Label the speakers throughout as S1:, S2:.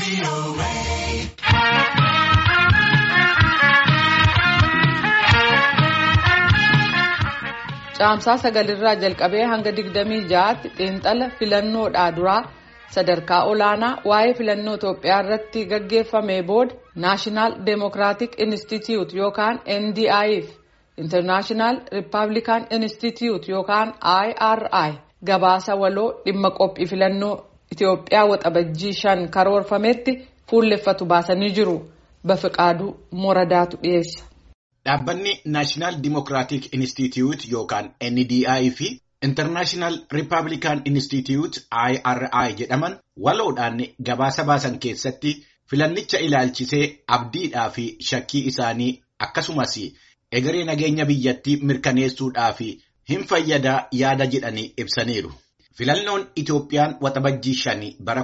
S1: Caamsaa 9 jalqabee hanga 26tti xiinxala filannoodhaa duraa sadarkaa olaanaa waa'ee filannoo Itoophiyaa irratti gaggeeffamee booda National Democratic Institute yookaan NDI'f International Republican Institute yookaan IRI gabaasa waloo dhimma qophii filannoo Itoophiyaa waxabajjii 5 karoorfametti fuulleffatu baasanii jiru. Bafiqaaduu Moradaatu dhiyeessa.
S2: Dhaabbanni National Democratic Institute yookaan NDI fi International Republican Institute IRI jedhaman waloodhaan gabaasa baasan keessatti filannicha ilaalchisee abdiidhaa fi shakkii isaanii akkasumas egeree nageenya biyyattii mirkaneessuudhaa fi hin fayyadaa yaada jedhanii ibsaniiru. Filannoon Itoophiyaan waxabajjii 5 bara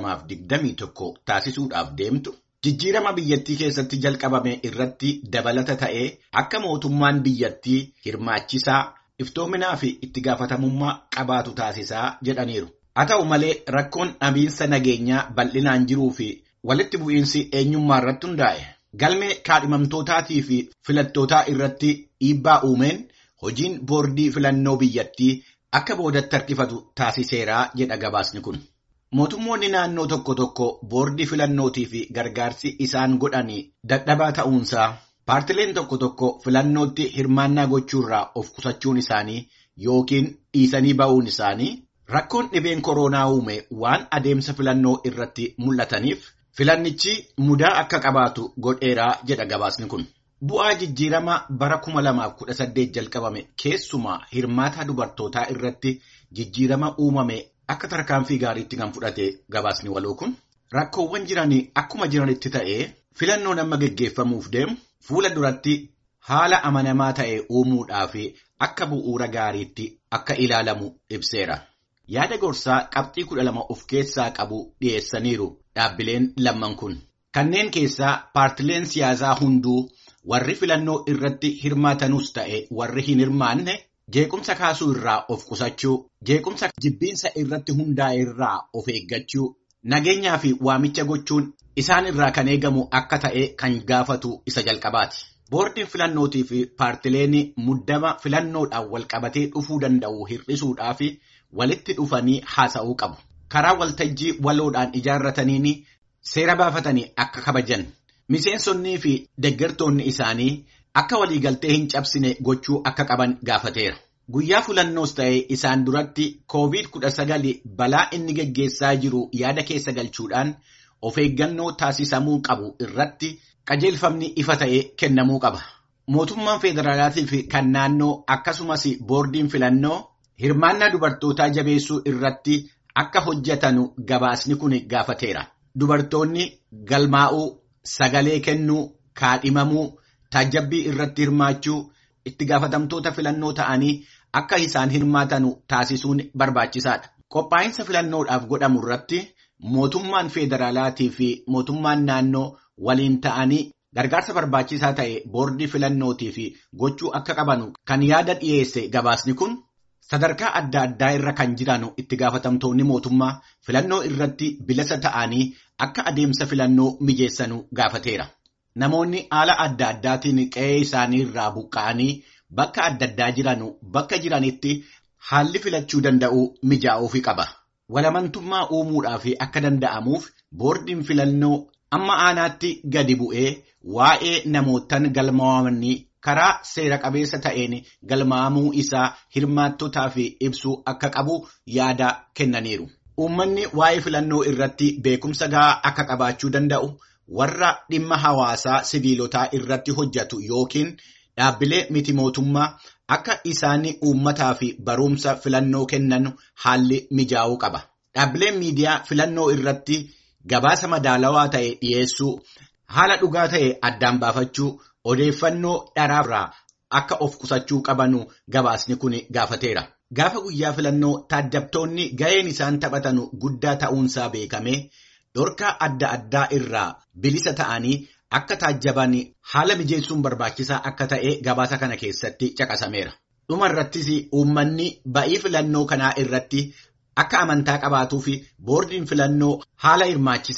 S2: 2021 taasisuudhaaf deemtu jijjiirama biyyattii keessatti jalqabame irratti dabalata ta'ee akka mootummaan biyyattii hirmaachisaa iftoominaa fi itti gaafatamummaa qabaatu taasisaa jedhaniiru. Haa ta'u malee rakkoon dhabiinsa nageenyaa bal'inaan jiruu fi walitti bu'iinsi eenyummaa irratti hundaa'e galmee kaadhimamtootaatii fi filattootaa irratti dhiibbaa uumeen hojiin boordii filannoo biyyattii akka boodatti harkifatu taasiseeraa jedha gabaasni kun. Mootummoonni naannoo tokko tokko boordii filannootii fi gargaarsi isaan godhanii dadhabaa ta'uunsaa paartileen tokko tokko filannootti hirmaannaa gochuurraa of qusachuun isaanii yookiin dhiisanii ba'uun isaanii rakkoon dhibeen koronaa uume waan adeemsa filannoo irratti mul'ataniif filannichi mudaa akka qabaatu godheeraa jedha gabaasni kun. Bu'aa jijjiirama bara 2018 jalqabame keessumaa hirmaata dubartootaa irratti jijjiirama uumame akka tarkaanfii gaariitti kan fudhate gabaasni waloo kun rakkoowwan jiranii akkuma jiranitti ta'ee filannoon amma geggeeffamuuf deemu fuula duratti haala amanamaa ta'e uumuudhaa fi akka bu'uura gaariitti akka ilaalamu ibseera. Yaada gorsaa qabxii 12 of keessaa qabu dhiyeessaniiru dhaabbileen lamman kun. Kanneen keessaa paartileen siyaasaa hunduu warri filannoo irratti hirmaatanuus ta'e warri hin hirmaanne jeequmsa kaasuu irraa of qusachuu, jeequmsa jibbiinsa irratti hundaa'e irraa of eeggachuu, nageenyaa fi waamicha gochuun isaan irraa kan eegamu akka ta'e kan gaafatu isa jalqabaati. Boordiin filannootii fi paartileen muddama filannoodhaan walqabatee dhufuu danda'u hir'isuudhaa fi walitti dhufanii haasa'uu qabu. Karaa waltajjii waloodhaan ijaarrataniin seera baafatanii akka kabajan. Miseensonnii fi deeggartoonni isaanii akka waliigaltee hin cabsine gochuu akka qaban gaafateera. Guyyaa filannoos ta'ee isaan duratti COVID-19 balaa inni geggeessaa jiru yaada keessa galchuudhaan of eeggannoo taasisamuu qabu irratti qajeelfamni ifa ta'ee kennamuu qaba. Mootummaan federaalaatii fi kan naannoo akkasumas boordiin filannoo hirmaannaa dubartootaa jabeessuu irratti akka hojjetanu gabaasni kun gaafateera. Dubartoonni galmaa'uu, sagalee kennuu, kaadhimamuu, taajjabbii irratti hirmaachuu, itti gaafatamtoota filannoo ta'anii akka isaan hirmaatanu taasisuun barbaachisaadha. Qophaa'insa filannoodhaaf godhamu irratti mootummaan federaalaatii fi mootummaan naannoo waliin ta'anii gargaarsa barbaachisaa ta'e boordii filannootii fi gochuu akka qabanu kan yaada dhiyeesse gabaasni kun sadarkaa adda addaa irra kan jiran itti gaafatamtoonni mootummaa filannoo irratti bilisa ta'anii akka adeemsa filannoo mijeessanu gaafateera. Namoonni haala adda addaatiin qe'ee isaanii irraa buqqa'anii bakka adda addaa jiranu bakka jiranitti haalli filachuu danda'u mijaa'uufi qaba. Walamantummaa uumuudhaaf akka danda'amuuf boordiin filannoo amma aanaatti gadi bu'ee waa'ee namootan galmaa'amanii karaa seera qabeessa ta'een galmaa'amuu isaa hirmaattotaaf ibsuu akka qabu yaada kennaniiru. Uummanni waa'ee filannoo irratti beekumsa gahaa akka qabaachuu danda'u warra dhimma hawaasaa siviilotaa irratti hojjetu yookiin dhaabbilee miti mootummaa akka isaan uummataa fi barumsa filannoo kennan haalli mijaa'uu qaba. Dhaabbileen miidiyaa filannoo irratti gabaasa madaalawaa ta'e dhiyeessuu, haala dhugaa ta'e addaan baafachuu, odeeffannoo dharaarraa akka of qusachuu qabanu gabaasni kun gaafateera. Gaafa guyyaa filannoo taajjabtoonni ga'een isaan taphatan guddaa ta'uunsaa beekame dhorkaa adda addaa irraa bilisa ta'anii akka taajjaban haala mijeessuun barbaachisaa akka ta'e gabaasa kana keessatti caqasameera. Dhuma irrattis uummanni ba'ii filannoo kanaa irratti akka amantaa qabaatuu fi boordiin filannoo haala hirmaachisaa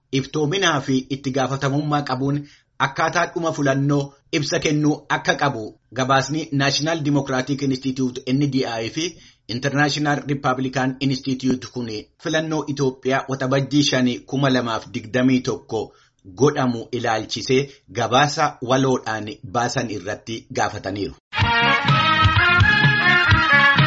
S2: iftoominaa fi itti gaafatamummaa qabuun akkaataa dhuma filannoo ibsa kennuu akka qabu gabaasni Naashinaal Dimokiraatik Inistituut NDI fi Internaashinaal Rippaabilikaan Inistituut kun filannoo Itoophiyaa waxabajjii 2021 godhamu ilaalchisee gabaasa waloodhaan baasan irratti gaafataniiru.